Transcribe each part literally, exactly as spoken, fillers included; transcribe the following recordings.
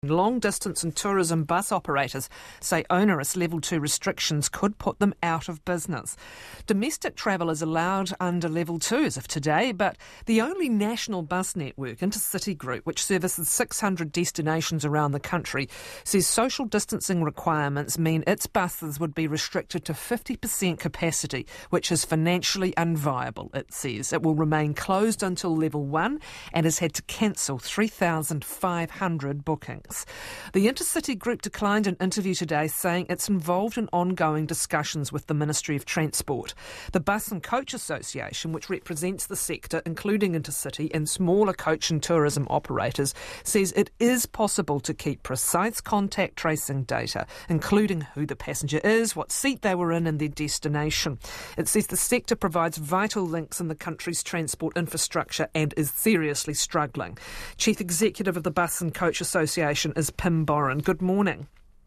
Long-distance and tourism bus operators say onerous Level two restrictions could put them out of business. Domestic travel is allowed under Level two as of today, but the only national bus network, Intercity Group, which services six hundred destinations around the country, says social distancing requirements mean its buses would be restricted to fifty percent capacity, which is financially unviable, it says. It will remain closed until Level one and has had to cancel three thousand five hundred bookings. The Intercity Group declined an interview today, saying it's involved in ongoing discussions with the Ministry of Transport. The Bus and Coach Association, which represents the sector, including Intercity and smaller coach and tourism operators, says it is possible to keep precise contact tracing data, including who the passenger is, what seat they were in and their destination. It says the sector provides vital links in the country's transport infrastructure and is seriously struggling. Chief Executive of the Bus and Coach Association is Pim Boren. Good morning.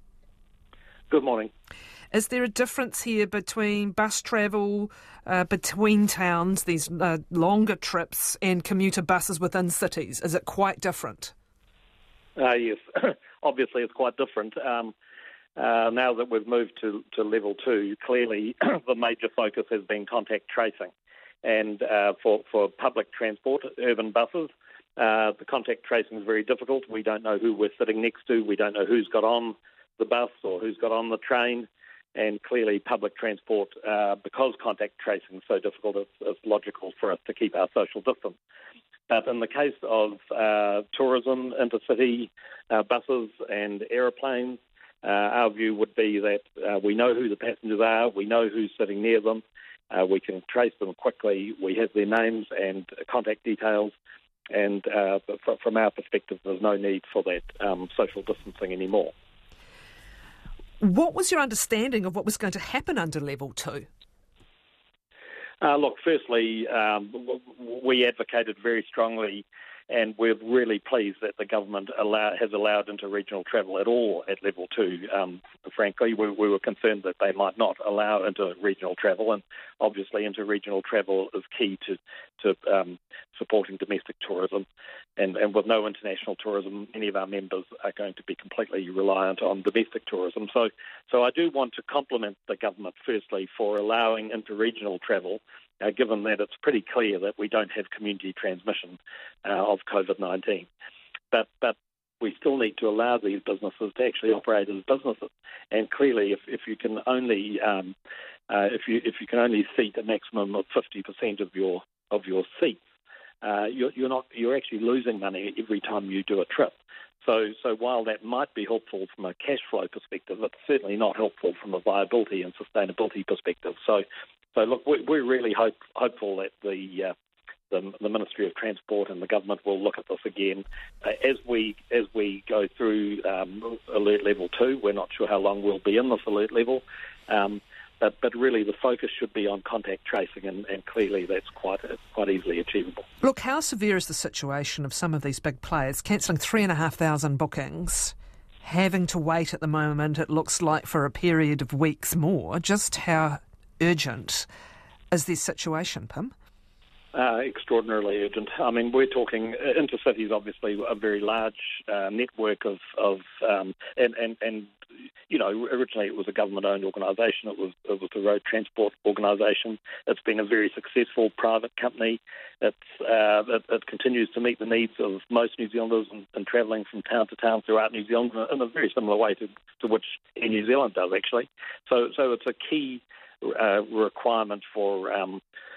Good morning. Is there a difference here between bus travel uh, between towns, these uh, longer trips, and commuter buses within cities? Is it quite different? Uh, yes, obviously it's quite different. Um, uh, now that we've moved to, to level two, clearly the major focus has been contact tracing. And uh, for, for public transport, urban buses, Uh, the contact tracing is very difficult. We don't know who we're sitting next to. We don't know who's got on the bus or who's got on the train. And clearly public transport, uh, because contact tracing is so difficult, it's, it's logical for us to keep our social distance. But in the case of uh, tourism, intercity uh, buses and aeroplanes, uh, our view would be that uh, we know who the passengers are, we know who's sitting near them, uh, we can trace them quickly, we have their names and contact details. And uh, from our perspective, there's no need for that um, social distancing anymore. What was your understanding of what was going to happen under Level two? Uh, look, firstly, um, we advocated very strongly, and we're really pleased that the government allow, has allowed inter-regional travel at all at Level two. Um, frankly, we, we were concerned that they might not allow inter-regional travel, and obviously inter-regional travel is key to, to um, supporting domestic tourism. And, and with no international tourism, many of our members are going to be completely reliant on domestic tourism. So, so I do want to compliment the government, firstly, for allowing inter-regional travel, Uh, given that it's pretty clear that we don't have community transmission uh, of COVID nineteen. But but we still need to allow these businesses to actually operate as businesses. And clearly, if, if you can only um, uh, if you if you can only seat a maximum of fifty percent of your of your seats, uh, you're, you're not you're actually losing money every time you do a trip. So so while that might be helpful from a cash flow perspective, it's certainly not helpful from a viability and sustainability perspective. So. So, look, we're really hope, hopeful that the, uh, the the Ministry of Transport and the government will look at this again uh, as we as we go through um, alert level two. We're not sure how long we'll be in this alert level, um, but but really the focus should be on contact tracing, and, and clearly that's quite quite easily achievable. Look, how severe is the situation of some of these big players cancelling three and a half thousand bookings? Having to wait at the moment, it looks like, for a period of weeks more. Just how urgent is this situation, Pim? Uh, extraordinarily urgent. I mean, we're talking, uh, Intercity is obviously a very large uh, network of, of um, and, and, and, you know, originally it was a government-owned organisation. It was, it was the Road Transport Organisation. It's been a very successful private company. It's, uh, it, it continues to meet the needs of most New Zealanders and, and travelling from town to town throughout New Zealand in a very similar way to, to which Air New Zealand does, actually. So, so it's a key Uh, requirement for, um,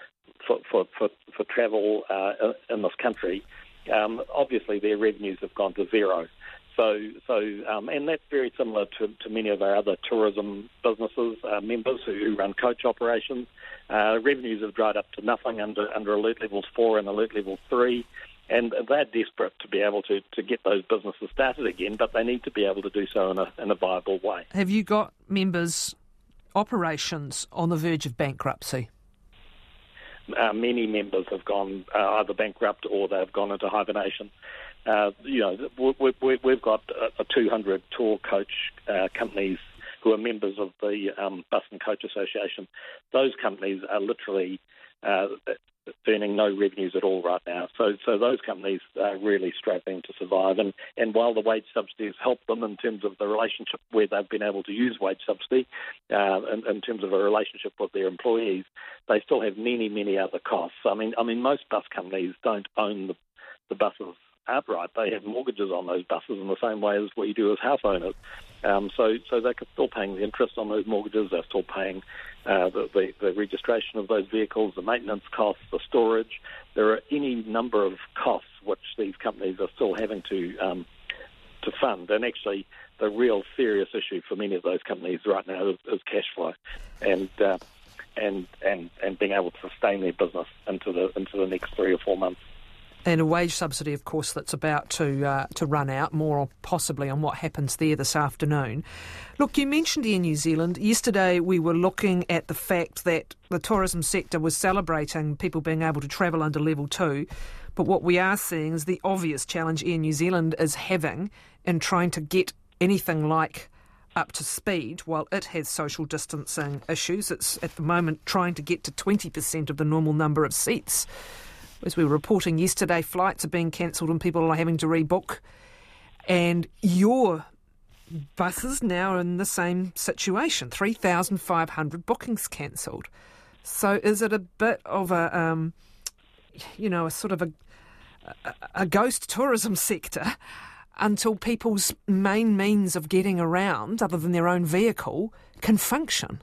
for for for for travel uh, in this country. Um, obviously, their revenues have gone to zero. So so um, and that's very similar to, to many of our other tourism businesses, uh, members who, who run coach operations. Uh, revenues have dried up to nothing under under alert levels four and alert level three. And they're desperate to be able to, to get those businesses started again, but they need to be able to do so in a in a viable way. Have you got members, operations on the verge of bankruptcy? Uh, many members have gone uh, either bankrupt or they've gone into hibernation. Uh, you know, we, we, we've got a two hundred tour coach uh, companies who are members of the um, Bus and Coach Association. Those companies are literally uh, earning no revenues at all right now. So so those companies are really struggling to survive. And, and while the wage subsidy has helped them in terms of the relationship where they've been able to use wage subsidy, uh, in, in terms of a relationship with their employees, they still have many, many other costs. I mean, I mean, most bus companies don't own the, the buses outright. They have mortgages on those buses in the same way as we do as house owners. Um, so, so they're still paying the interest on those mortgages. They're still paying uh, the, the, the registration of those vehicles, the maintenance costs, the storage. There are any number of costs which these companies are still having to um, to fund. And actually, the real serious issue for many of those companies right now is, is cash flow, and uh, and and and being able to sustain their business into the into the next three or four months. And a wage subsidy, of course, that's about to uh, to run out, more possibly on what happens there this afternoon. Look, you mentioned Air New Zealand. Yesterday we were looking at the fact that the tourism sector was celebrating people being able to travel under level two, but what we are seeing is the obvious challenge Air New Zealand is having in trying to get anything like up to speed while it has social distancing issues. It's at the moment trying to get to twenty percent of the normal number of seats. As we were reporting yesterday, flights are being cancelled and people are having to rebook. And your buses now are in the same situation, three thousand five hundred bookings cancelled. So is it a bit of a, um, you know, a sort of a, a, a ghost tourism sector until people's main means of getting around, other than their own vehicle, can function?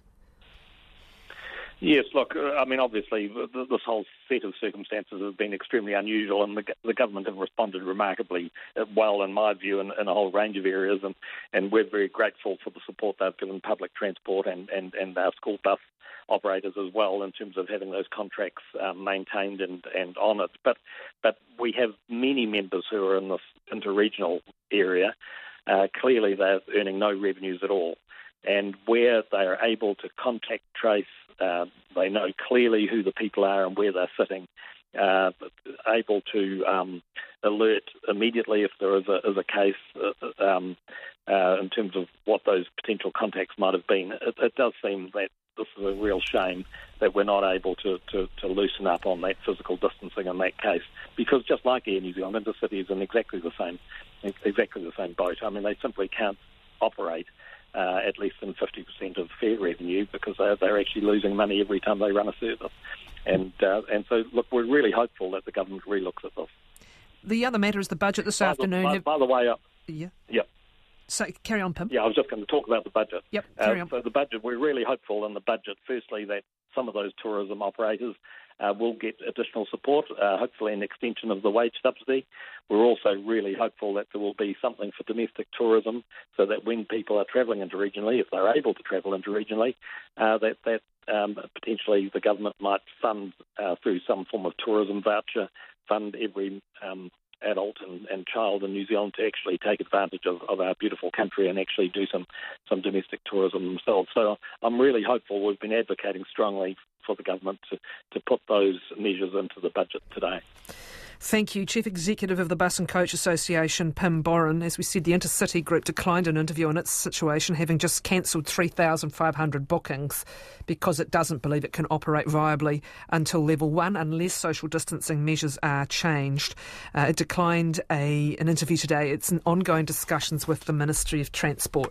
Yes, look, I mean, obviously, this whole set of circumstances has been extremely unusual, and the, the government have responded remarkably well, in my view, in, in a whole range of areas, and, and we're very grateful for the support they've given public transport and, and, and our school bus operators as well, in terms of having those contracts um, maintained and, and honoured. But, but we have many members who are in this interregional area. Uh, clearly, they're earning no revenues at all. And where they are able to contact trace, uh, they know clearly who the people are and where they're sitting, uh, able to um, alert immediately if there is a, is a case uh, um, uh, in terms of what those potential contacts might have been. It, it does seem that this is a real shame that we're not able to, to, to loosen up on that physical distancing in that case, because just like Air New Zealand, Intercity is in exactly the same, exactly the same boat. I mean, they simply can't operate Uh, at less than fifty percent of fare revenue, because they're, they're actually losing money every time they run a service. And uh, and so, look, we're really hopeful that the government relooks at this. The other matter is the budget this by afternoon. The, by, have... by the way, uh, yeah. Yeah. So, carry on, Pim. Yeah, I was just going to talk about the budget. Yep, carry uh, on. So the budget, we're really hopeful in the budget, firstly, that some of those tourism operators uh, will get additional support, uh, hopefully an extension of the wage subsidy. We're also really hopeful that there will be something for domestic tourism, so that when people are travelling interregionally, if they're able to travel interregionally, uh, that, that um, potentially the government might fund uh, through some form of tourism voucher, fund every um, adult and, and child in New Zealand to actually take advantage of, of our beautiful country and actually do some, some domestic tourism themselves. So I'm really hopeful. We've been advocating strongly for the government to, to put those measures into the budget today. Thank you. Chief Executive of the Bus and Coach Association, Pim Boren. As we said, the Intercity Group declined an interview on its situation, having just cancelled three thousand five hundred bookings because it doesn't believe it can operate viably until level one unless social distancing measures are changed. Uh, it declined a, an interview today. It's in ongoing discussions with the Ministry of Transport.